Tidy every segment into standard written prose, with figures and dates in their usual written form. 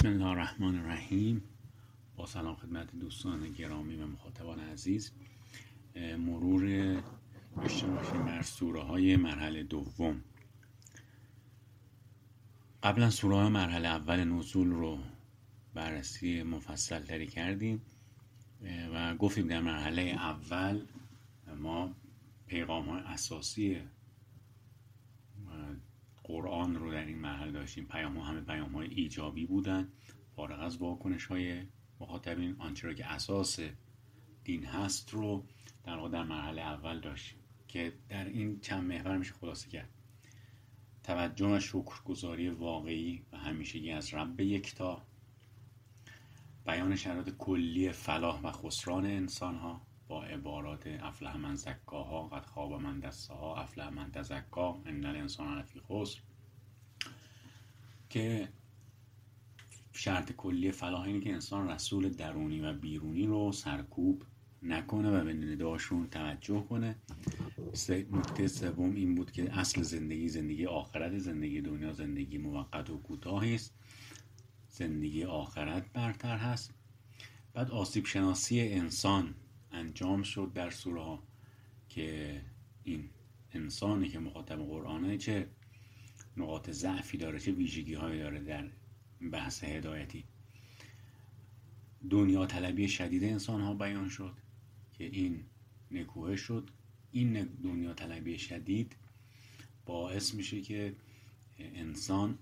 بسم الله الرحمن الرحیم. با سلام خدمت دوستان گرامی و مخاطبان عزیز. مرور داشته باشیم بر سوره های مرحله دوم. قبلا سوره های مرحله اول نزول رو بررسی مفصل تری کردیم و گفتیم در مرحله اول ما پیغام های اساسی قرآن رو در این مرحله داشتیم. همه پیام های ایجابی بودن، فارغ از واکنش های مخاطبین. آنچه را که اساس دین هست رو در مرحله اول داشتیم که در این چند محور میشه خلاصه کرد: توجه و شکرگزاری واقعی و همیشگی از رب یکتا، بیان شرایط کلی فلاح و خسران انسان ها با عبارات افلح من زکاها، قد خاب من دساها، افلح من تزکا، ان الانسان لفی خسر، که شرط کلی فلاح اینه که انسان رسول درونی و بیرونی رو سرکوب نکنه و به نداشون توجه کنه. نکته سوم این بود که اصل زندگی آخرت، زندگی دنیا زندگی موقت و کوتاهی است، زندگی آخرت برتر هست. بعد آسیب شناسی انسان انجام شد در سوره ها که این انسانی که مخاطب قرآنه چه نقاط ضعفی داره، چه ویژگی هایی داره. در بحث هدایتی دنیا طلبی شدید انسان ها بیان شد که این نکوه شد. این دنیا طلبی شدید باعث میشه که انسان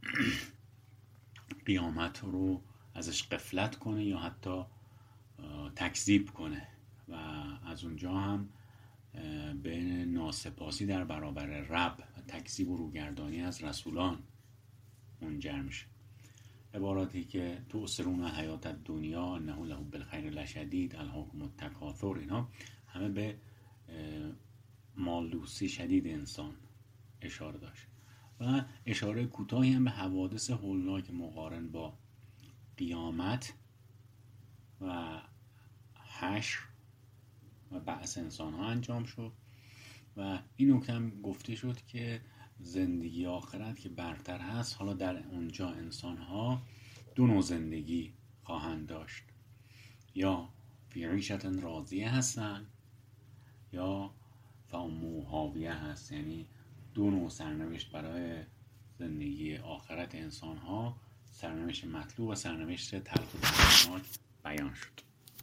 قیامت رو ازش غفلت کنه یا حتی تکذیب کنه و از اونجا هم به ناسپاسی در برابر رب و تکذیب و روگردانی از رسولان منجر میشه. عباراتی که تؤثرون الحیات الدنیا انه لحب الخیر لشدید الهاکم التکاثر، اینا همه به مالدوستی شدید انسان اشاره داشت و اشاره کوتاهی هم به حوادث هولناک مقارن با قیامت و حشر و بعث انسان ها انجام شد و این نکته هم گفته شد که زندگی آخرت که برتر هست، حالا در اونجا انسان ها دو نوع زندگی خواهند داشت: یا فی عیشة راضیه هستن یا فامو هاویه هست. یعنی دو نوع سرنوشت برای زندگی آخرت انسان ها، سرنوشت مطلوب و سرنوشت تلخ و ترسناک بیان شد.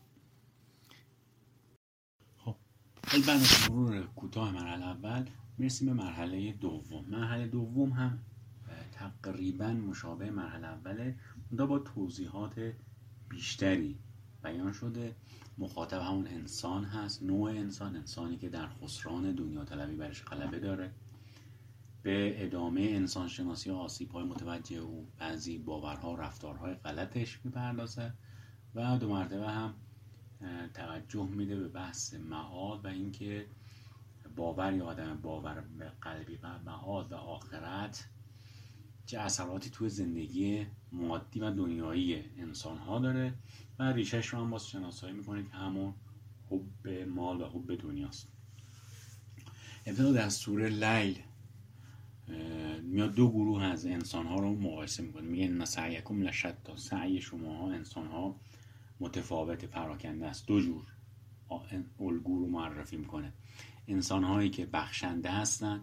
خب بعد از مرور کوتاه مرحله اول میرسیم به مرحله دوم. مرحله دوم هم تقریبا مشابه مرحله اوله، اونجا با توضیحات بیشتری بیان شده. مخاطب همون انسان هست، نوع انسانی که در خسران دنیا طلبی برش غلبه داره. به ادامه انسان شناسی و آسیب های متوجه و بعضی باورها و رفتارهای غلطش میپردازه و دو مرتبه هم توجه میده به بحث معاد و اینکه باور یا عدم باور به قلبی و معاد و آخرت چه اثراتی توی زندگی مادی و دنیایی انسان ها داره و ریشش رو هم باز شناسایی میکنه که همون حب مال و حب دنیاست. ابتدا در سوره لیل میاد دو گروه از انسان ها رو مقایسه میکنه. میگه ان سعیکم لشتی، سعی شما ها انسان ها متفاوت، پراکنده است. دو جور الگو رو معرفی میکنه: انسان هایی که بخشنده هستن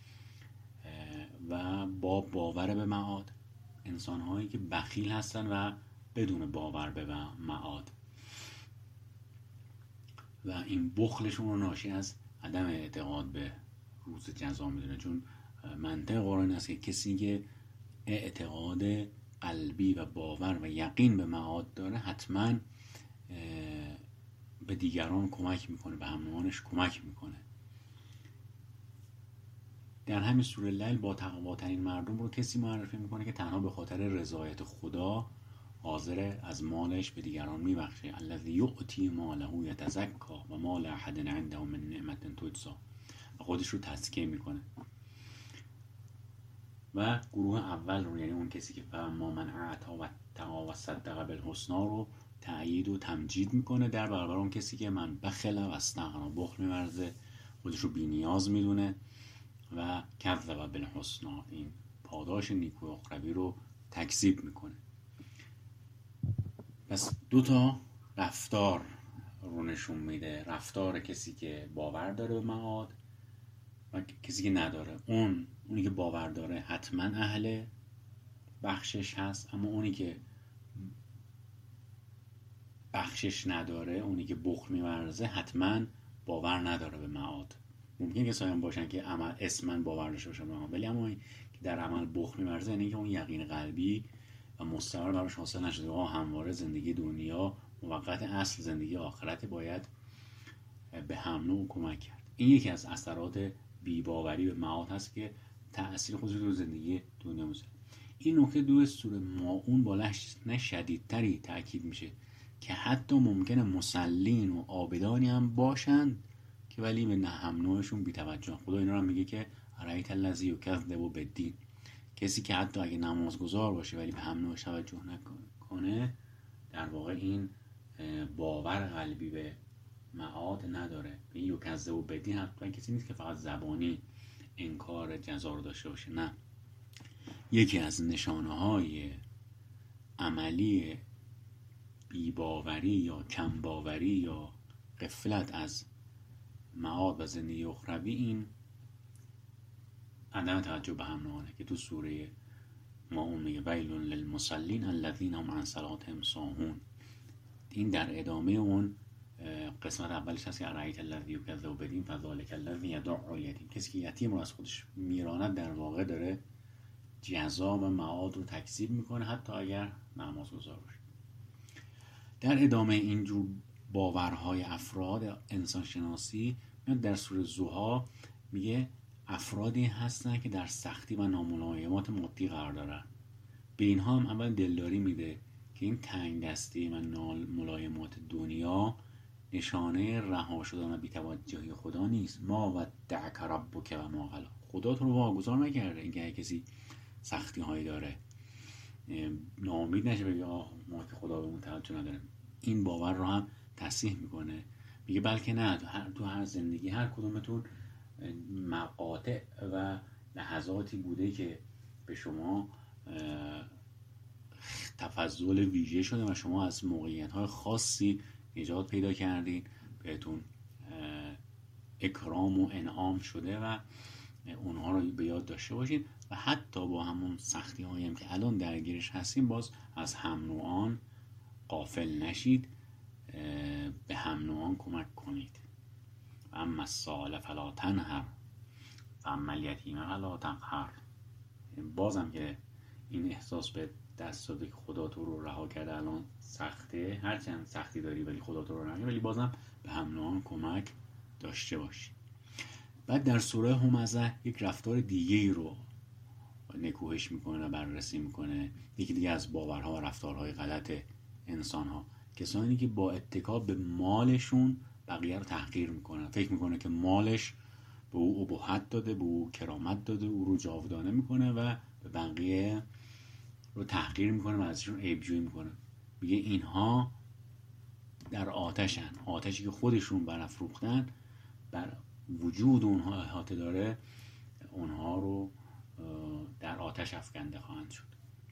و با باور به معاد، انسان هایی که بخیل هستن و بدون باور به معاد و این بخلشون رو ناشی از عدم اعتقاد به روز جزا میدونه. چون منطق قرآن است که کسی که اعتقاد قلبی و باور و یقین به معاد داره حتما به دیگران کمک میکنه، به همراهانش کمک میکنه. در همین سوره لیل با تقواترین مردم رو کسی معرفی میکنه که تنها به خاطر رضایت خدا حاضر از مالش به دیگران میبخشه. الذی یؤتی ماله یتزکا و ما لاحد عنده من نعمت تجزی، و خودش رو تزکیه میکنه. و گروه اول رو، یعنی اون کسی که فاما من اعطی و تقی و صدق بالحسنی، رو تأیید و تمجید میکنه در برابر اون کسی که من بخل و استغنا، بخل میورزه، خودش رو بی نیاز میدونه و کذب بالحسنی، این پاداش نیکو اخروی رو تکذیب میکنه. پس 2 رفتار رو نشون میده، رفتار کسی که باور داره به معاد و کسی که نداره. اونی که باور داره حتما اهل بخشش هست، اما اونی که بخشش نداره، اونی که بخل می‌ورزه، حتما باور نداره به معاد. ممکنه کسایی هم باشن که عمل اسمن باور داشته باشن به معاد، ولی اما که در عمل بخل می‌ورزه، یعنی که اون یقین قلبی و مستمر براش حاصل نشده. همواره زندگی دنیا موقت، اصل زندگی آخرت، باید به هم نوع کمک کرد. این یکی از اثرات بی‌باوری به معاد هست که تأثیر خودش رو زندگی دنیا میذاره. این نکته 2 سوره ماعون با لحن شدیدتری تأکید میشه که حتی ممکنه مسلین و عابدانی هم باشند که ولی به هم نوعشون بی‌توجه. خدا اینا رو میگه که ارایت الذی یکذب بالدین، کسی که حتی اگه نمازگزار باشه ولی به هم نوعش توجه نکنه، در واقع این باور قلبی به معاد نداره. به این یکذب بالدین حتما کسی نیست که فقط زبانی انکار جزا رو داشته باشه، نه. یکی از نشانه‌های عملی بی‌باوری یا کم‌باوری یا غفلت از معاد و زندگی اخروی این عدم توجه به هم نوعانه که تو سوره ماعون میگه ویل للمصلین الذین هم عن صلاتهم ساهون. این در ادامه اون قسمت اولش هست که ارایت الذی یکذب بالدین فذلک الذی یدع الیتیم. کسی که یتیم رو از خودش میراند در واقع داره جزا و معاد رو تکذیب میکنه، حتی اگر نمازگزار باشه. در ادامه اینجور باورهای افراد انسانشناسی در سوره ضحی میگه افرادی هستن که در سختی و ناملایمات مادی قرار دارن. به اینها هم اول دلداری میده که این تنگ دستی و ناملایمات دنیا نشانه رها شدن و بی‌توجهی خدا نیست. ما ودعک ربک و ما قلی، خدا تو رو واگذار نکرده. اینکه کسی سختی هایی داره ناامید نشه بگه ما که خدا بهمون توجه نداره. این باور رو هم تصحیح میکنه، میگه بلکه نه، تو هر زندگی هر کدومتون مقاطع و لحظاتی بوده که به شما تفضل ویژه شده و شما از موقعیت‌های خاصی نجات پیدا کردین، بهتون اکرام و انعام شده و اونها رو به یاد داشته باشین و حتی با همون سختی هایی هم که الان درگیرش هستیم باز از هم نوعان غافل نشید، به هم نوعان کمک کنید. و اما السائل فلا تنهر و اما الیتیم فلا تقهر. بازم که این احساس به دست داده که خدا تو رو رها کرده الان سخته، هرچند سختی داری ولی خدا تو رو رها کرده، ولی بازم به هم نوعان کمک داشته باشی. بعد در سوره همزه یک رفتار دیگه‌ای رو نکوهش میکنه و بررسی میکنه، یکی دیگه از باورها و رفتارهای غلط انسانها. کسانی که با اتکا به مالشون بقیه رو تحقیر میکنن، فکر میکنه که مالش به او ابهت داده، به او کرامت داده، او رو جاودانه میکنه و به بقیه رو تحقیر میکنه و ازشون عیب‌جویی میکنه. میگه اینها در آتشن، آتشی که خودشون برافروختن، بر وجود اونها احاطه داره، اونها رو در آتش افکنده خواهند شد.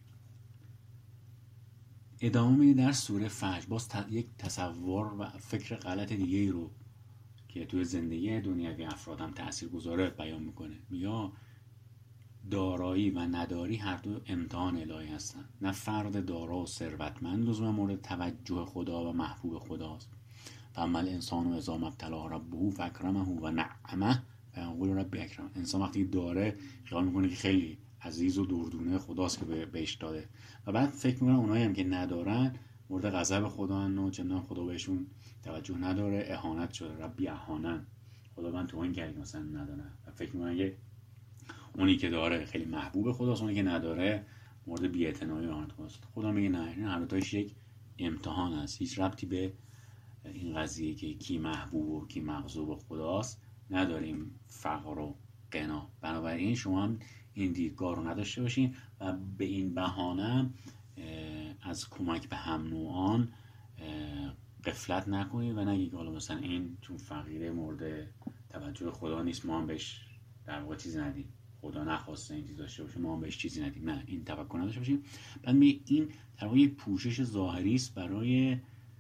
ادامه میده در سوره فجر، باز یک تصور و فکر غلط دیگه ای رو که توی زندگی دنیوی افراد هم تأثیر گذاره بیان میکنه. میگه دارایی و نداری هر دو امتحان الهی هستن. نه فرد دارا و ثروتمند لزوما مورد توجه خدا و محبوب خداست. فاما الانسان اذا ما ابتلاه ربه فاکرمه و نعمه فیقول ربی اکرمن. انسان وقتی داره خیال میکنه که خیلی عزیز و دردونه خداست که بهش داده و بعد فکر میکنه اونایی هم که ندارن مورد غضب خدا هن و چندان خدا بهشون توجه نداره، اهانت شده. ربی اهانن، خدا من توهین کرد مثلا نداره. و فکر میکنه اگه اونی که داره خیلی محبوب خداست، اونی که نداره مورد بی‌اعتنایی و اهانت خداست. خدا میگه نه، این هر دوتاش یک امتحان است، هیچ ربطی به این قضیه که کی محبوب و کی مغضوب خداست نداریم، فقر و غنا. بنابراین شما هم این دیدگاه رو نداشته باشین و به این بهانه از کمک به هم نوعان غفلت نکنید و نگید حالا مثلا این چون فقیره مورد توجه خدا نیست ما هم بهش در واقع چیزی ندیم. خدا نخواسته این چیز داشته باشه، ما هم بهش چیزی ندیم، نه این توکل نداشته باشیم. بعد این در واقع یک پوشش ظاهری است برای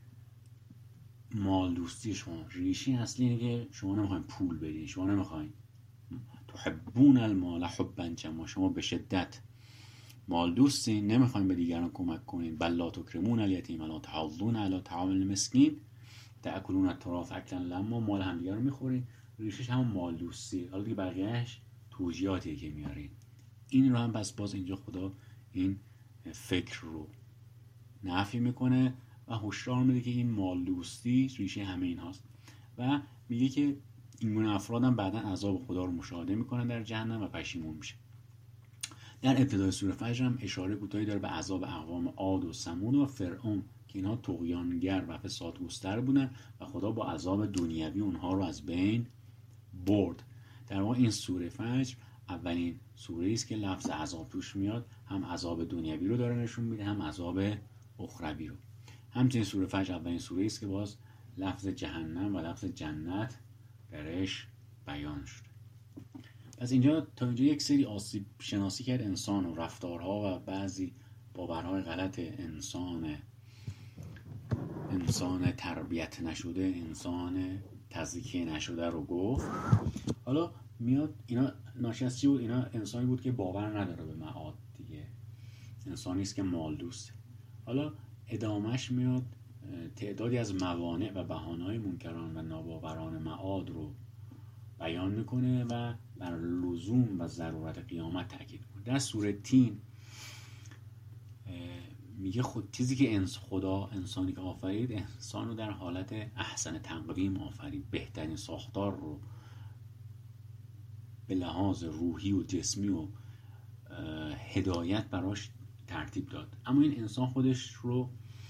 مال دوستی شما. ریشه اصلی اینه که شما نمیخواین پول بدین، شما نمیخواین، تحبون المال حبا جما، شما به شدت مال دوستین، نمیخواین به دیگران کمک کنین. بل لا تکرمون الیتیم ولا تحاضون علی طعام المسکین تأکلون التراث اکلا لما، مال همدیگه رو میخورین. ریشش همون مال دوستی. حالا دیگه بقیه‌اش توجیهاتیه که میارین. این رو هم پس باز اینجا خدا این فکر رو نفی میکنه و هشدار میده که این مال دوستی ریشه همه این هاست و میگه که این گونه افراد هم بعدا عذاب خدا رو مشاهده میکنن در جهنم و پشیمون میشه. در ابتدای سوره فجر هم اشاره کوتاهی داره به عذاب اقوام عاد و ثمود و فرعون که اینها طغیانگر و فسادگستر بودن و خدا با عذاب دنیوی اونها رو از بین برد. در واقع این سوره فجر اولین سوره است که لفظ عذاب توش میاد، هم عذاب دنیوی رو داره نشون میده، هم عذاب اخروی رو. همچنین سوره فجر اولین سوره است که باز لفظ جهنم و لفظ جنت درش بیان شده. پس اینجا تا اینجا یک سری آسیب شناسی کرد انسان و رفتارها و بعضی باورهای غلط انسان تربیت نشده، انسان تزکیه نشده رو گفت. حالا میاد اینا ناشی از چی بود؟ اینا انسانی بود که باور نداره به معاد دیگه، انسانی است که مال دوسته. حالا ادامهش میاد تعدادی از موانع و بهانه‌های منکران و ناباوران معاد رو بیان میکنه و بر لزوم و ضرورت قیامت تاکید میکنه. در سوره تین میگه خود چیزی که خدا انسانی که آفرید، انسان رو در حالت احسن تقویم آفرید، بهترین ساختار رو به لحاظ روحی و جسمی و هدایت براش ترتیب داد. اما این انسان خودش رو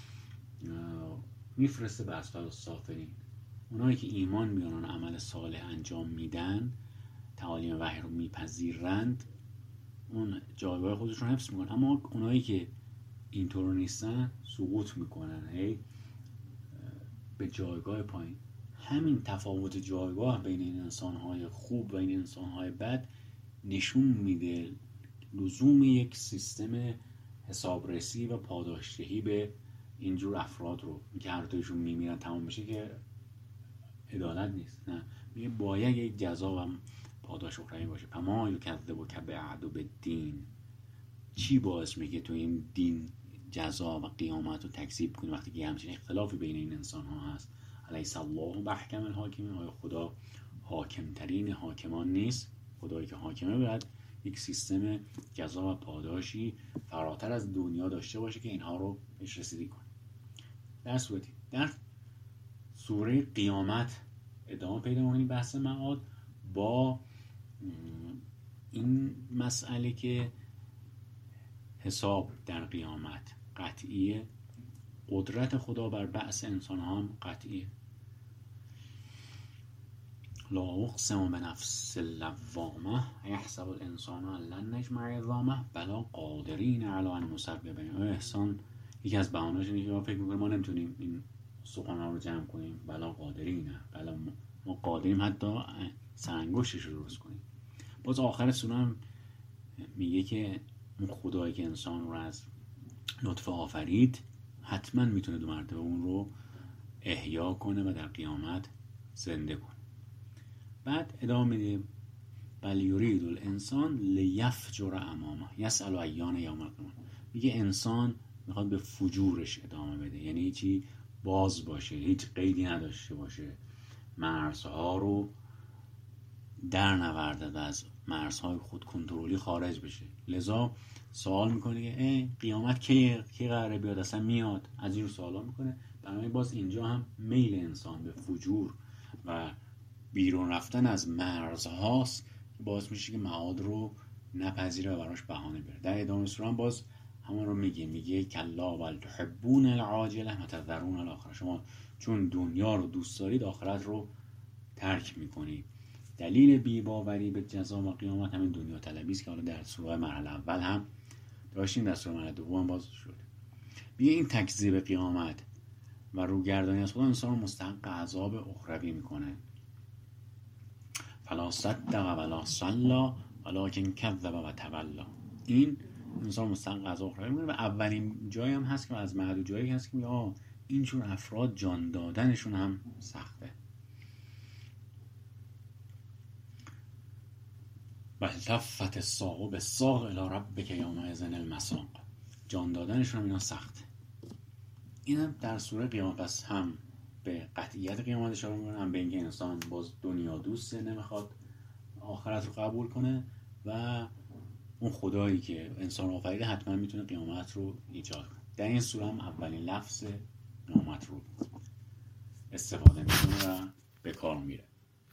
میفرسته به اسفل السافلین. اونایی که ایمان میارن و عمل صالح انجام میدن، تعالیم وحی رو میپذیرند، اون جایگاه خودش رو حفظ میکنن. اما اونایی که اینطور نیستن سقوط میکنن به جایگاه پایین. همین تفاوت جایگاه بین این انسان‌های خوب و این انسان‌های بد نشون میده لزوم یک سیستم حسابرسی و پاداشدهی به اینجور افراد رو. که هر دویشون میمیرن تمام بشه که عدالت نیست، نه، میگه باید یک جزا و پاداش اخروی باشه. پما یکذبک بعد بالدین، چی باعث میگه تو این دین جزا و قیامت رو تکذیب کنی وقتی که همچین اختلافی بین این انسان ها هست؟ الیس الله بحکم الحاکمین، آیا خدا حاکمترین حاکمان نیست؟ خدایی که حاکمه باید یک سیستم جزا و پاداشی فراتر از دنیا داشته باشه که اینها رو بهش رسیدگی کنه. در سوره قیامت ادامه پیدا می‌کنیم بحث معاد با این مسئله که حساب در قیامت قطعیه، قدرت خدا بر بعث انسان ها هم قطعیه. لا اقسم بنفس اللوامه یحسب الانسان ان لن نجمع عظامه بلا قادرین علی ان نسبح بنیه. احسان یکی از بهانه‌اش اینه که ما فکر می‌کنیم ما نمیتونیم این سخن‌ها رو جمع کنیم. بلا قادرینه، بلا ما قادریم حتی سرانگشتش رو درست کنیم. باز آخر سوره هم میگه که اون خدایی که انسان رو از نطفه آفرید حتما میتونه 2 مرتبه اون رو احیا کنه و در قیامت زنده کنه. بعد ادامه میده بل یرید الانسان لیفجر امامه یسأل ایان یوم القیامه. میگه انسان میخواد به فجورش ادامه بده، یعنی چی؟ باز باشه، هیچ قیدی نداشته باشه، مرزها رو در نوردد، از مرزهای خود کنترلی خارج بشه. لذا سوال میکنه که قیامت کی قراره بیاد، اصلا میاد؟ از این سوالا میکنه. برای باز اینجا هم میل انسان به فجور و بیرون رفتن از مرزهاست که باعث میشه که معاد رو نپذیره و براش بهانه بیاره. در ادامه سوره هم باز همون رو میگه کلا بل تحبون العاجله و تذرون الاخره. شما چون دنیا رو دوست دارید آخرت رو ترک میکنید. دلیل بی‌باوری به جزا و قیامت همین دنیا طلبی است که حالا در سوره مرحله اول هم داشتیم، در سوره مرحله دوم هم باز شد. میگه این تکذیب قیامت و روگردانی از خدا انسان رو مستحق عذاب اخروی میکنه. فلا صدق ولا صلی ولکن کذب و تولی. این انسان مستقل از اخرى میگه و اولین جایی هم هست که از معدود جایی هست که میگه اینجور افراد جان دادنشون هم سخته. و التفت الساق بالساق الی ربک یومئذ المساق. جان دادنشون هم اینا سخته. این هم در سوره قیامت پس هم به قطعیت قیامت اشاره میکنه، هم به اینکه انسان باز دنیا دوسته، نمیخواد آخرت رو قبول کنه و اون خدایی که انسان رو آفریده حتما میتونه قیامت رو ایجاد کنه. در این سوره هم اولین لفظ قیامت رو استفاده میکنه و به کار میره.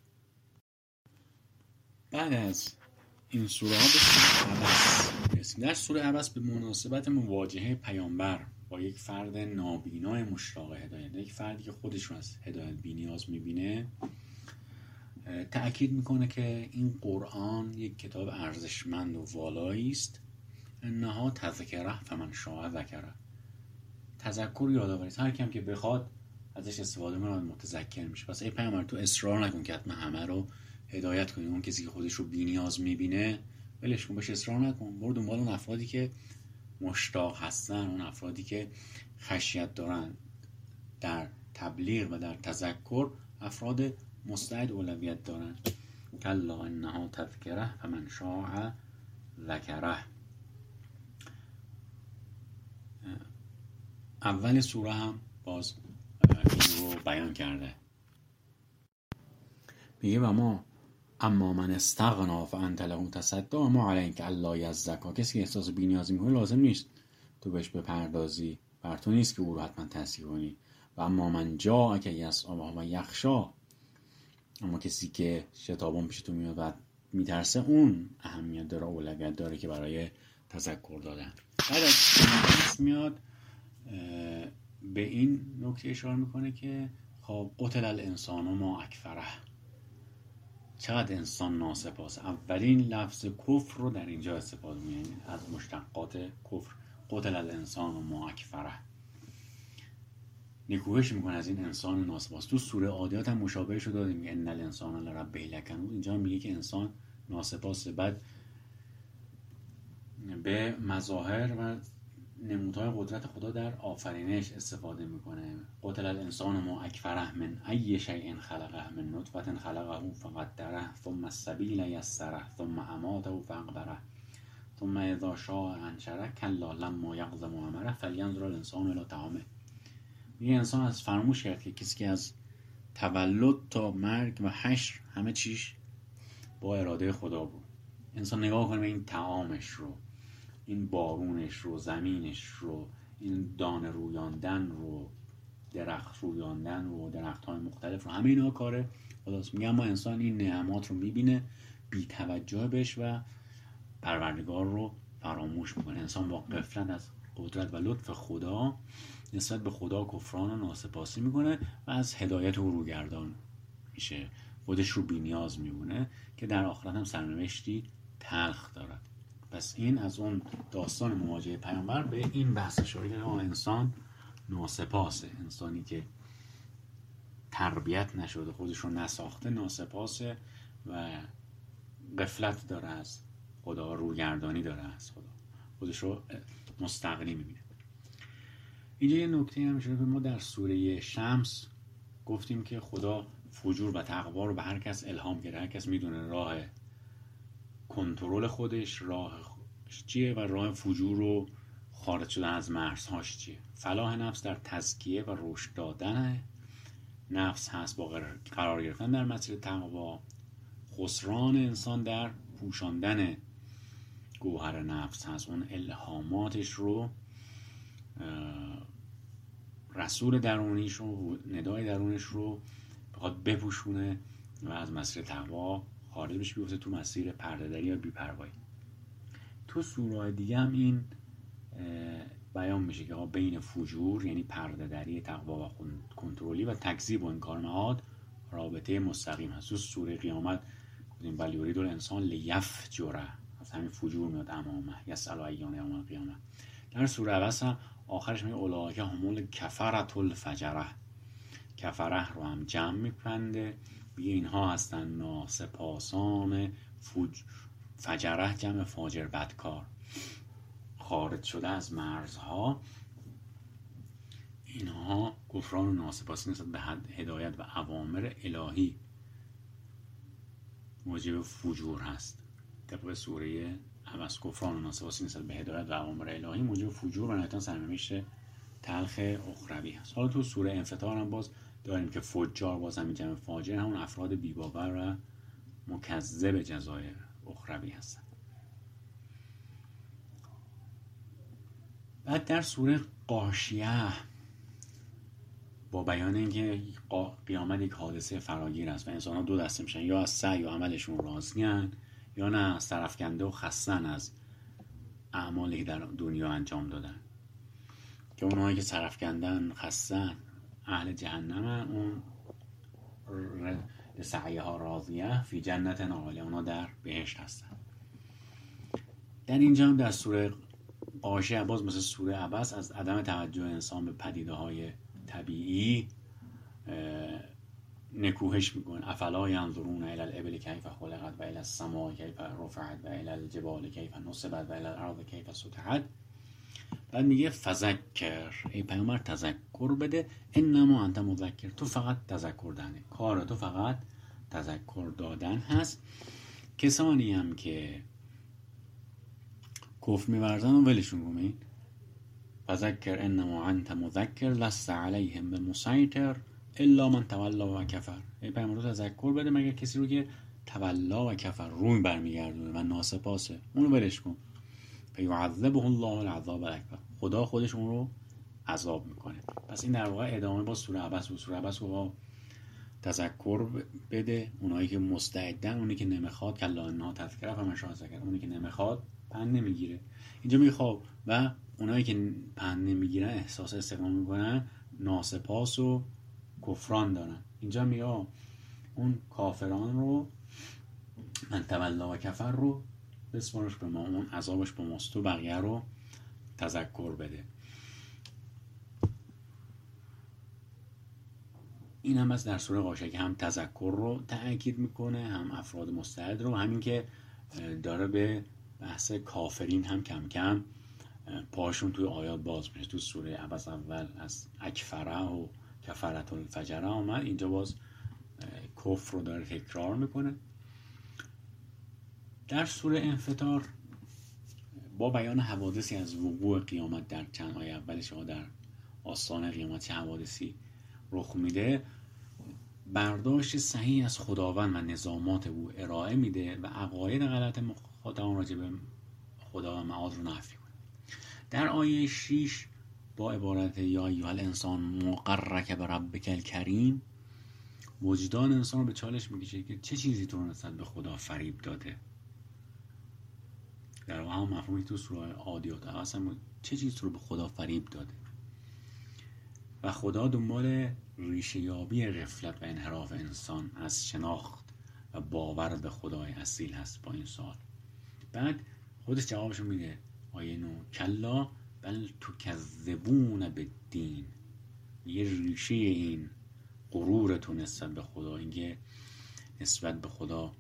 بعد از این سوره ها به سوره عبس رسیم. در سوره عبس به مناسبت مواجهه پیامبر با یک فرد نابینای مشتاق هدایت، یک فردی که خودش رو از هدایت بی‌نیاز میبینه، تأکید میکنه که این قرآن یک کتاب ارزشمند و والایی است. انها تذکره فمن شاء ذکره. تذکر یادآوری، هر کیم که بخواد ازش استفاده کنه متذکر میشه. پس ای پیامبر تو اصرار نکن که حتما همه رو هدایت کنی. اون کسی که خودش رو بی‌نیاز میبینه ولش کن، بهش اصرار نکن. برو دنبال اون افرادی که مشتاق هستن، اون افرادی که خشیت دارن در تبلیغ و در تذکر، افراد مستعد اولویت دارن. کلا انها تذکره فمن شاء ذکره. اول سوره هم باز این رو بیان کرده. میگه و ما اما من استغنا فانت له تصدی و ما علیک الا یزکا. کسی که احساس بی‌نیازی میکنه لازم نیست تو بهش بپردازی، بر تو نیست که او رو حتما تحصیل کنی. و اما من جاءک یسعی و یخشی، اما کسی که شتابان پیش تو میاد و میترسه، اون اهمیت داره، اولویت داره که برای تذکر دادن. بعد از میاد به این نکته اشاره میکنه که خب قتل الانسان ما اکفره. چقدر انسان ناسپاس. اولین لفظ کفر رو در اینجا استفاده می‌کنه، از مشتقات کفر. قتل الانسان ما اکفره. نکوهش میکنه از این انسان ناسپاس. تو سوره عادیات هم مشابهش رو دادیم، ان الانسان لربه لکنود. اینجا میگه که انسان ناسپاسه. بعد به مظاهر و نمودهای قدرت خدا در آفرینش استفاده میکنه. قتل الانسان ما اکفره من ای شیء خلقه من نطفة خلقه فقدره ثم السبیل یسره ثم اماته فاقبره ثم اذا شاء انشره کلا لما یقض ما امره فلینظر الانسان الی طعامه. میگه انسان از فراموش کرد که کسی که از تولد تا مرگ و حشر همه چیش با اراده خدا بود. انسان نگاه کنه به این طعامش رو، این بارونش رو، زمینش رو، این دانه رویاندن رو، درخت رویاندن رو، درخت های مختلف رو، همه اینا کاره خداست. میگه اما انسان این نعمات رو میبینه، بی توجه بهش و پروردگار رو فراموش میکنه. انسان با غفلت از قدرت و لطف خدا نسبت به خدا کفران و ناسپاسی میکنه و از هدایت او روگردان میشه، خودش رو بی نیاز میمونه که در آخرت هم سرنوشتی تلخ دارد. پس این از اون داستان مواجهه پیامبر به این بحث اشاره کرده. انسان ناسپاسه، انسانی که تربیت نشده، خودش رو نساخته، ناسپاسه و غفلت داره از خدا، روگردانی داره از خدا، خودش رو مستغنی میبینه. اینجا یه نکته هم شده که ما در سوره شمس گفتیم که خدا فجور و تقوا رو به هر کس الهام کرده. هر کس میدونه راه کنترل خودش راه چیه و راه فجور رو خارج شدن از مرزهاش چیه. فلاح نفس در تزکیه و رشد دادن نفس هست با قرار گرفتن در مسیر تقوا. خسران انسان در پوشاندن گوهر نفس هست، اون الهاماتش رو، رسول درونیش رو، ندای درونش رو بخواد بپوشونه و از مسیر تقوا خارج بشه، بیفته تو مسیر پرده‌داری یا بی‌پروایی. تو سوره دیگه هم این بیان میشه که بین فجور یعنی پرده‌داری تقوا و کنترلی و تکذیب و انکار معاد رابطه مستقیم هست. تو سوره قیامت گفتیم بل یرید الانسان لیفجره، از همین فجور میاد امامه، یسأل ایان یوم القیامه. در سوره عبس هم آخرش میگه اولئک هم الکفرة الفجره. کفره رو هم جمع میپنده، میگه اینها هستن ناسپاسان فجره جمع فاجر بدکار، خارج شده از مرزها، اینها کفران و ناسپاسی نسبت به هدایت و اوامر الهی موجب فجور هست. طبق سوره عبس کفران و ناسپاسی نسبت به هدایت و اوامر الهی موجب فجور و نهایتاً سرنوشت تلخ اخروی هست. حالا تو سوره انفطار هم باز داریم که فجار باز همین جمع فاجر همون افراد بی‌باور و مکذب جزای اخروی هستن. بعد در سوره غاشیه با بیان اینکه قیامت یک حادثه فراگیر است و انسان ها دو دسته میشن، یا از سعی و عملشون راضی‌اند یا نه سرفکنده و خستن از اعمالی که در دنیا انجام دادن، که اونهایی که سرفکندن خستن اهل جهنم، اون سعیها راضیه فی جنت عالیه، اونا در بهشت هستن. در اینجا هم در سوره غاشیه باز مثل سوره عبس از عدم توجه انسان به پدیده های طبیعی نکوهش میکنه. افلا ینظرون الی الابل کیف خلقت و الی السماء کیف رفعت و الی الجبال کیف نصبت و الی الارض کیف سطحت. بعد میگه فذکر، ای پیامبر تذکر بده، انما انت مذکر، تو فقط تذکر دهنه، کار تو فقط تذکر دادن هست. کسانی هم که کفر می‌ورزن و ولشون کنین. فذکر انما انت مذکر لست علیهم بمسیطر الا من تولی و کفر. ای پیامبر تذکر بده مگر کسی رو که تولا و کفر، روی برمیگردونه و ناسپاسه، اونو ولش کن. فیعذبه الله العذاب الاکبر، خدا خودش اون رو عذاب میکنه. پس این در واقع ادامه با سوره عبس و سوره عبس رو تذکر بده اونایی که مستعدن، اونی که نمیخواد کلا انها تذکره فمن شاء ذکر، اونی که نمیخواد پند نمیگیره. اینجا میگه خب و اونایی که پند نمیگیرن احساس استقامت میکنن ناسپاس و کفران دارن. اینجا میگه اون کافران رو من تولا و کفر رو بسپارش به ما، اون عذابش به ماست، و بقیه رو تذکر بده. این هم از در سوره غاشیه که هم تذکر رو تأکید میکنه، هم افراد مستعد رو، همین که داره به بحث کافرین هم کم کم پاشون توی آیات باز میشه. تو سوره عبس اول از اکفره و کفرت الفجره آمد، اینجا باز کفر رو داره تکرار میکنه. در سوره انفطار با بیان حوادثی از وقوع قیامت در چند آیه اولش و در آستان قیامت چه حوادثی رخ میده، برداشت صحیح از خداوند و نظامات او ارائه میده و عقاید غلط مخاطبان راجع به خدا و معاد رو نفی کنه. در آیه 6 با عبارت یا ایها الانسان ما غرک بربک الکریم، وجدان انسان رو به چالش میکشه که چه چیزی تو رو نسبت به خدا فریب داده. در واقع هم مفهومی تو سوره عادیات اصلا چه چیزی تو رو به خدا فریب داده، و خدا دنبال ریشه یابی غفلت و انحراف انسان از شناخت و باور به خدای اصیل هست با این سوال. بعد خودش جوابشو میده آیه 9 کلا بل تکذبون بالدین، یه ریشه این غرورتون نسبت به خدا، اینکه نسبت به خدا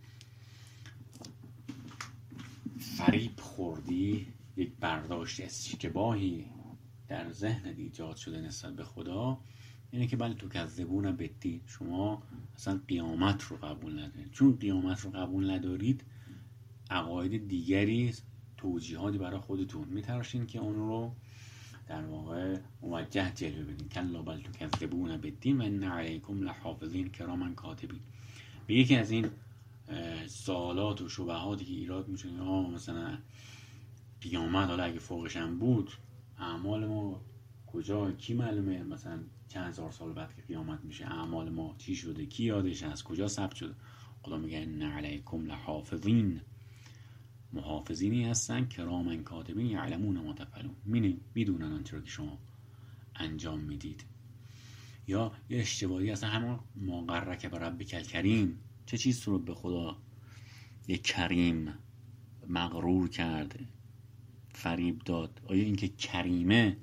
فریب خوردی، یک برداشت اشتباهی در ذهنت ایجاد شده نسبت به خدا، اینه که بله تکذبون بالدین، شما اصلا قیامت رو قبول ندارید. چون قیامت رو قبول ندارید، عقاید دیگری توجیهاتی برای خودتون میتراشین که اون رو در واقع موجه جلوه بدین. کلا بل تکذبون بالدین و ان علیکم لحافظین کراما کاتبین. به یکی از این سوالات و شبهاتی که ایراد میشونه، مثلا قیامت حالا اگه فوقش هم بود اعمال ما کجا، کی معلومه مثلا چند هزار سال بعد که قیامت میشه اعمال ما چی شده، کی یادش هست، کجا ثبت شده. خدا میگه ان علیکم لحافظین، محافظینی هستن کراما کاتبین یعلمون ما تفعلون، میدونن آنچه رو که شما انجام میدید. یا یه اشتباهی اصلا همون ما غرک بربک الکریم، چه چیز رو به خدا یه کریم مغرور کرد، فریب داد. آیا اینکه کریمه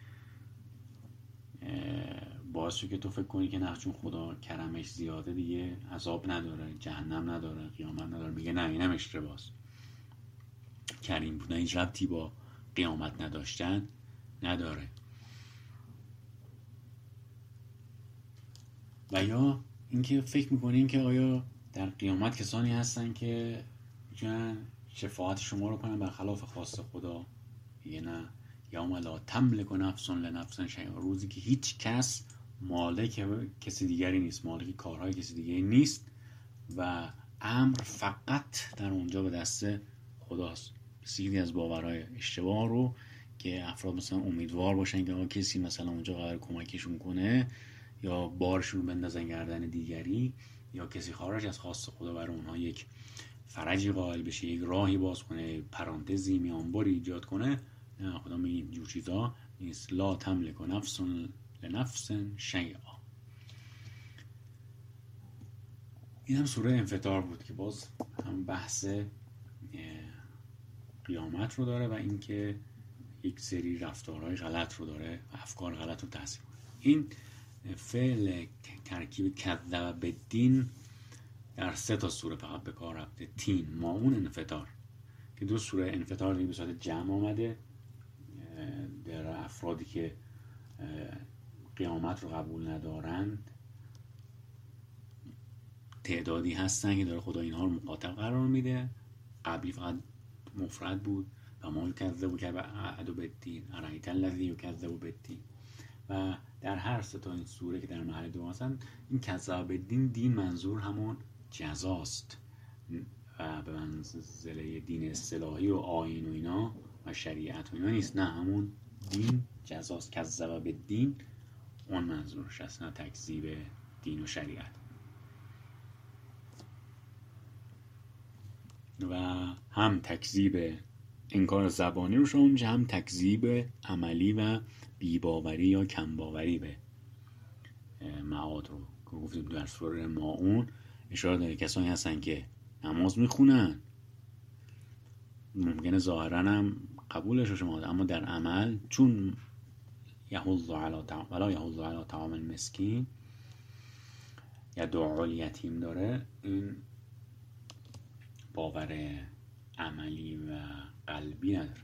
باعث شد که تو فکر کنی که نه چون خدا کرمش زیاده دیگه عذاب نداره، جهنم نداره، قیامت نداره؟ میگه نه، اینم اشتباهه. کریم بودن هیچ ربطی با قیامت نداشتن نداره. و یا اینکه فکر میکنین که آیا در قیامت کسانی هستن که میتونن شفاعت شما رو کنن برخلاف خواست خدا؟ یه نه. یوم لا تملک نفس لنفس شیئا، روزی که هیچ کس مالک کسی دیگری نیست، مالک کارهای کسی دیگری نیست و امر فقط در اونجا به دست خداست. بسیاری از باورهای اشتباه رو که افراد مثلا امیدوار باشن که کسی مثلا اونجا قرار کمکشون کنه یا بارشون بندازن گردن دیگری، یا کسی خارج از خواست خدا برای اونها یک فرجی قائل بشه، یک راهی باز کنه، پرانتزی میانبری ایجاد کنه. نه، خدا میگه اینجور چیزا نیست. لا تملک نفس لنفس شیئا. این هم سوره انفطار بود که باز هم بحث قیامت رو داره و اینکه یک سری رفتارهای غلط رو داره و افکار غلط رو تحصیل کنه. این فعل ترکیب کذب بالدین در 3 تا سوره فقط به کار رفته: تین، ماعون، انفطار، که 2 سوره انفطار دیگه به صورت جمع آمده در افرادی که قیامت رو قبول ندارند. تعدادی هستن که داره خدا اینها رو مخاطب قرار میده. قبلی فقط مفرد بود و ما یکذب بالدین ارایت الذی یکذب بالدین. و در هر 3 تا این سوره که در محل 2 هستن، این کذب بالدین، دین منظور همون جزاست و به منزله دین اصطلاحی و آیین و اینا و شریعت و اینا نیست، نه، همون دین جزاست. کذب بالدین اون منظورش است، نه تکذیب دین و شریعت. و هم تکذیب انکار زبانی رو شما میشه، هم تکذیب عملی و بیباوری یا کمباوری به معاد رو که گفتیم در سوره ماعون اشاره داره. کسانی هستن که نماز میخونن، ممکنه ظاهرا هم قبولش رو شما، اما در عمل چون یحض علی طعام المسکین یا دعاء الیتیم داره، این باور عملی و قلبی نداره.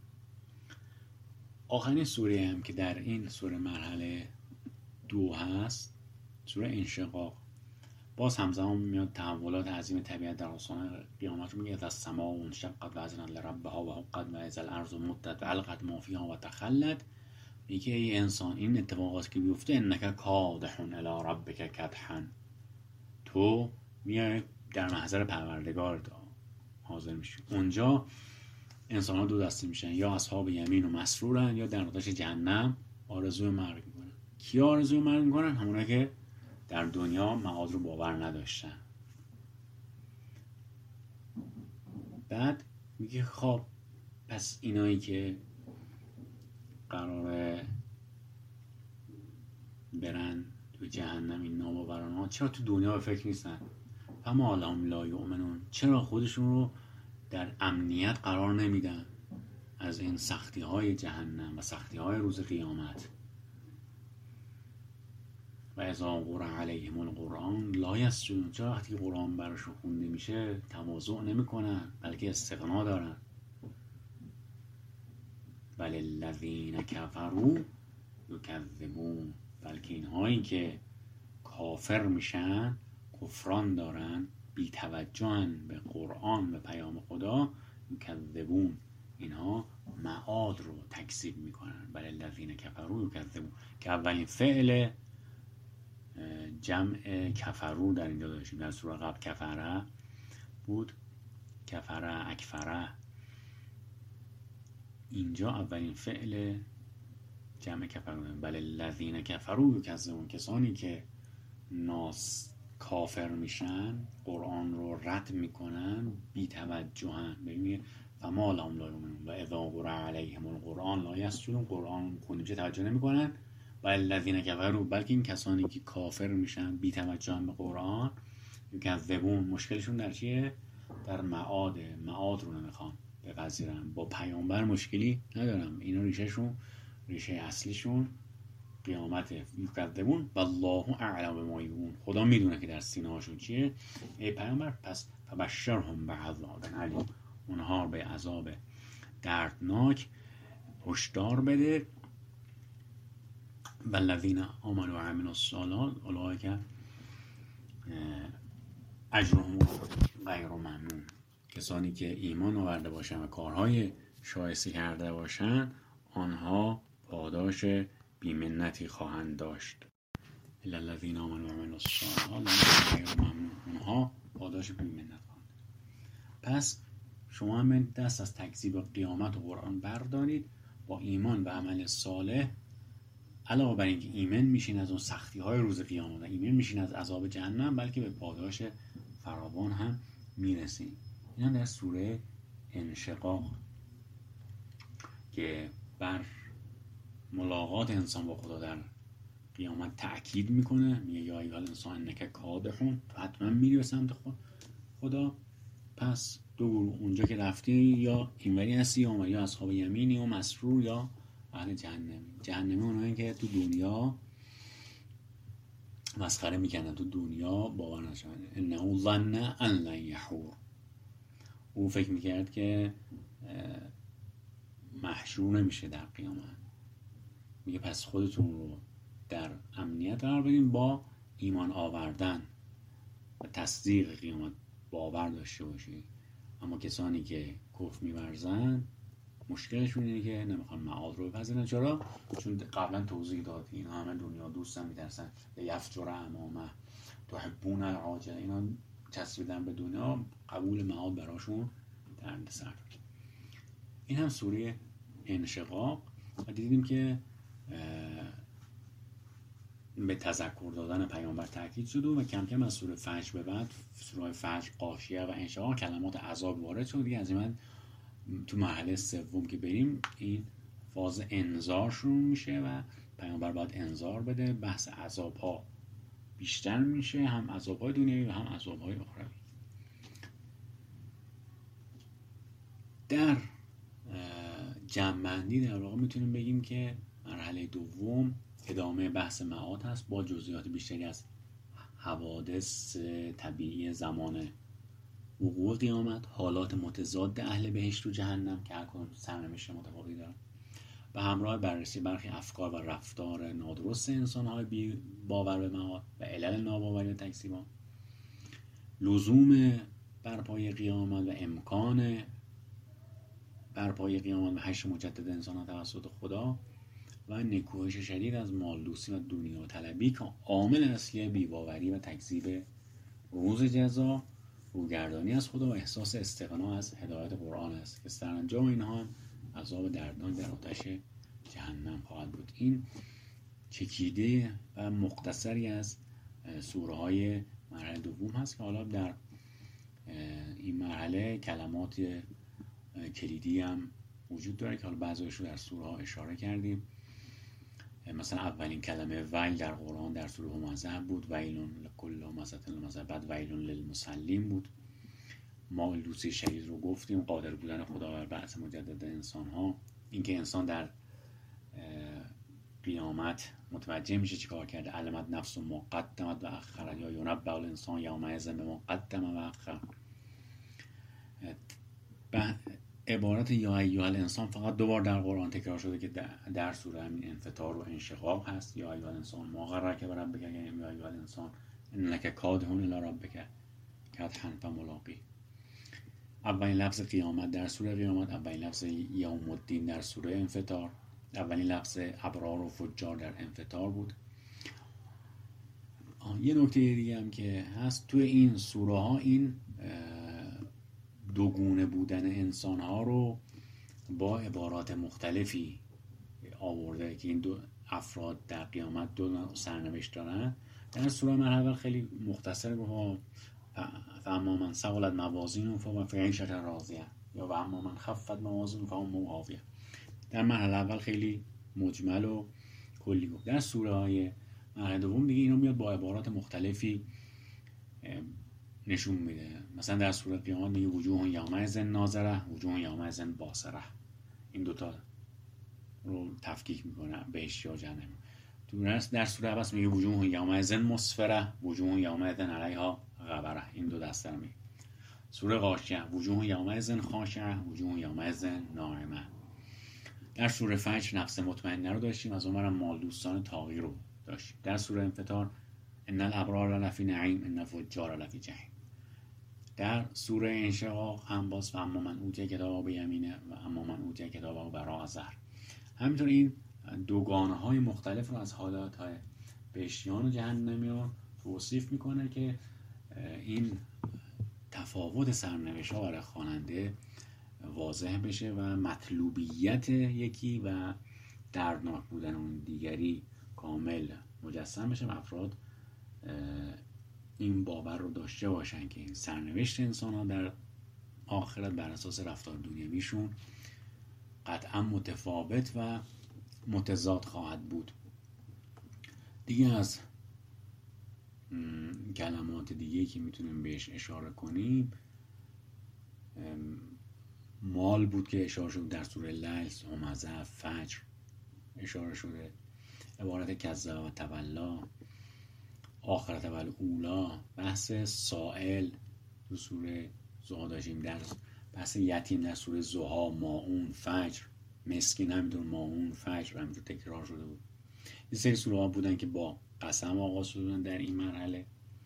آخرین سوره هم که در این سوره مرحله 2 هست، سوره انشقاق، باز همزمان میاد تحولات عظیم طبیعت در آسمان قیامت رو میگه: اذا السماء انشقت و اذنت لربها و حقت و اذا الارض مدت و القت ما فیها و تخلت. میگه ای انسان، این اتفاقات که بیفته، انک کادح الی ربک کدحا، تو میای در محضر پروردگار حاضر میشی. اونجا انسان ها 2 دسته میشن، یا اصحاب یمین و مسرورن، یا در آتش جهنم آرزوی مرگ میکنن. کی آرزوی مرگ میکنن؟ همونا که در دنیا معاد رو باور نداشتن. بعد میگه خب پس اینایی که قراره برن تو جهنم، این ناباوران ها، چرا تو دنیا به فکر نیستن؟ فما لهم لا یؤمنون، چرا خودشون رو در امنیت قرار نمیدن از این سختی های جهنم و سختی های روز قیامت؟ و اذا قرئ علیهم القرآن لا یسجدون، چرا وقتی قرآن براشون خونده میشه تواضع نمیکنن بلکه استغنا دارن؟ بل الذین کفروا یکذبون، بلکه اینهایی که کافر میشن، کفران دارن، بی توجهن به قرآن و پیام خدا، یکذبون، اینها معاد رو تکذیب میکنن. بل الذین کفروا یکذبون، که اولین فعل جمع کفرو در اینجا داشتیم. در سوره قبل کفره بود، کفره، اکفره. اینجا اولین فعل جمع کفرو. بل الذین کفروا یکذبون، کسانی که کافر میشن، قرآن رو رد میکنن، بی توجهن. ببینید فما لهم لا یؤمنون و اذا قرئ علیهم القرآن لا یسجدون، قرآن خونده میشه توجه نمیکنن. و الذین کفروا، بلکه این کسانی که کافر میشن، بی توجهن به قرآن، یکذبون، مشکلشون در چیه؟ در معاد رو نمیخوان بپذیرن. با پیامبر مشکلی ندارم، اینا ریشه اصلیشون قیامت. یکذبون والله اعلم بما یوعون، خدا میدونه که در سینه هاشون چیه. ای پیامبر پس فبشرهم بعذاب علیم، اونها به عذاب دردناک هشدار بده. والذین آمنوا و عملوا الصالحات اولئک اجرهم غیر ممنون. کسانی که ایمان آورده باشند و کارهای شایسته کرده باشند آنها پاداش بی‌منتی خواهند داشت. الا الذین آمنوا و عملوا الصالحات غیر ممنون. اونها پاداش بی‌منت خواهند. پس شما هم دست از تکذیب قیامت و قرآن بردارید، با ایمان و عمل صالح علاوه بر اینکه ایمن میشین از اون سختی های روز قیامت و ایمن میشین از عذاب جهنم، بلکه به پاداش فراوان هم میرسین. اینا در سوره انشقاق که بر ملاقات انسان با خدا در قیامت تأکید میکنه، میگه یا ایها الانسان انک کادحون، تو حتما میری به سمت خدا. پس دو گروه، اونجا که رفتی یا اینوری هستی یا اونوری، یا اصحاب یمینی و مسرور یا اهل جهنمی اونایی که تو دنیا مسخره میکنن، تو دنیا باور نشدن. انه ظن ان لن یحور، او فکر میکرد که محشور نمیشه در قیامت. میگه پس خودتون رو در امنیت قرار بدین با ایمان آوردن و تصدیق قیامت باور داشته باشید. اما کسانی که کفر می‌ورزن مشکلشون اینه که نمیخوان معاد رو بپذیرن. چرا؟ چون قبلا توضیح داد اینا همه دنیا دوستن، میترسن یفجر امامه تحبون العاجله، اینا چسبیدن به دنیا، قبول معاد براشون دردسر. این هم سوره انشقاق و دیدیم که به تذکر دادن پیامبر تاکید شد و کم کم از سوره فجر به بعد، سوره فجر، غاشیه و انشقاق، کلمات عذاب وارد شد دیگه. از این تو مرحله سوم که بریم این فاز انذار شروع میشه و پیامبر باید انذار بده. بحث عذاب ها بیشتر میشه، هم عذاب های دنیایی و هم عذاب های اخروی. در جمع‌بندی در واقع میتونیم بگیم که مرحله دوم ادامه بحث معاد هست با جزئیات بیشتری از حوادث طبیعی زمان وقوع قیامت، حالات متضاد اهل بهشت و جهنم که هر کدوم سرنوشت متفاوتی دارن، و همراه بررسی برخی افکار و رفتار نادرست انسان‌های بی باور به معاد و علل ناباوری و تکذیبان، لزوم برپای قیامت و امکان برپای قیامت و حشر مجدد انسان‌ها توسط خدا و نکوهش شدید از مالدوسی و دنیا طلبی که عامل اصلی بی‌باوری و تکذیب روز جزا، روگردانی از خدا و احساس استغنا از هدایت قرآن است که سرانجام اینها عذاب دردناک در آتش جهنم خواهد بود. این چکیده و مختصری از سوره های مرحله دوم هست که حالا در این مرحله کلمات کلیدی هم وجود داره که حالا بعضیش رو در سوره ها اشاره کردیم. مثلا اولین کلمه ویل در قرآن در سوره همزه بود، ویلون لکل همزه لمزه، بعد ویلون للمصلین بود. ما لوسی شدید رو گفتیم، قادر بودن خدا بر بعث مجدد انسان ها، اینکه انسان در قیامت متوجه میشه چیکار کرده. علمت نفس ما قدمت و اخرت، یا ینبأ الانسان یومئذ بما قدم و اخر. عبارت یا ایها الانسان فقط دوبار در قرآن تکرار شده که در سوره همین انفطار و انشقاق هست. یا ایها الانسان ما غرک بربک، یا ایها الانسان انک کادح الی ربک کدحا فملاقیه. اولین لفظ قیامت در سوره قیامت، اولین لفظ یوم الدین در سوره انفطار، اولین لفظ ابرار و فجار در انفطار بود. یه نکته دیگه هم که هست توی این سوره ها، این دوگونه بودن انسان ها رو با عبارات مختلفی آورده که این دو افراد در قیامت دو سرنوشت دارن. در سوره مرحله خیلی مختصر گفت فاما من ثقلت موازینه فهو فی عیشة راضیه، یا و اما من خفت موازینه فهو هاویه. در مرحله اول خیلی مجمل و کلی گفت. در سوره های مرحله دوم دیگه اینو میاد با عبارات مختلفی نشون میده. مثلا در سوره قیامت میگه وجوه یومئذ ناظره، وجوه یومئذ باسره. این دوتا رو تفکیک میکنه، بهشت یا جهنم. در سوره عبس میگه وجوه یومئذ مسفره، وجوه یومئذ علیها غبره. این دو دسته رو میگه. سوره غاشیه وجوه یومئذ خاشعه وجوه یومئذ ناعمه. در سوره فجر نفس مطمئنه رو داشتیم، از اونورم مال دوستان طاغی رو داشتیم. در سوره انفطار ان الابرار لفی نعیم ان الفجار لفی جحیم. در سوره انشقاق هم باز و اما من اوتی کتابه بیمینه و اما من اوتی کتابه وراء ظهر. همینطور این دوگانه های مختلف رو از حالات های بهشتیان و جهنمیان توصیف میکنه که این تفاوت سرنوشت ها برای خواننده واضح بشه و مطلوبیت یکی و دردناک بودن اون دیگری کامل مجسم بشه و افراد این باور رو داشته باشن که این سرنوشت انسان ها در آخرت بر اساس رفتار دنیویشون قطعا متفاوت و متضاد خواهد بود. دیگه از کلمات دیگه که میتونیم بهش اشاره کنیم مال بود که اشاره شد در سوره لیل، همزه، فجر اشاره شده، عبارت کذب و تولا، آخرت و الاولا، بحث سائل تو سوره زها داشتیم، در بحث یتیم در سوره زها، ماعون، فجر، مسکین همینطور ماعون، فجر همینطور تکرار شده بود. یه سری سوره ها بودن که با قسم آغاز شدن در این مرحله.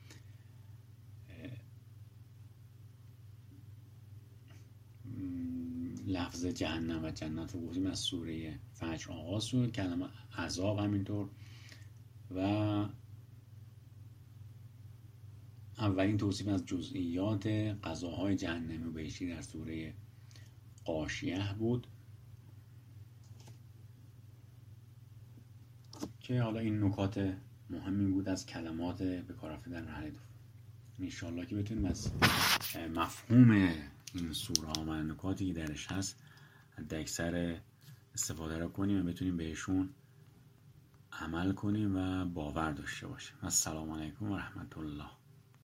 لفظ جهنم و جنت رو گفتیم از سوره فجر آغاز شد، کلمه عذاب همینطور و اولین توصیف از جزئیات غذاهای جهنمی و بهشتی در سوره غاشیه بود که حالا این نکات مهمی بود از کلمات به کار رفته در مرحله دوم. انشالله که بتونیم از مفهوم این سوره ها و نکاتی که درش هست حد اکثر استفاده رو کنیم و بتونیم بهشون عمل کنیم و باور داشته باشیم. السلام علیکم و رحمت الله.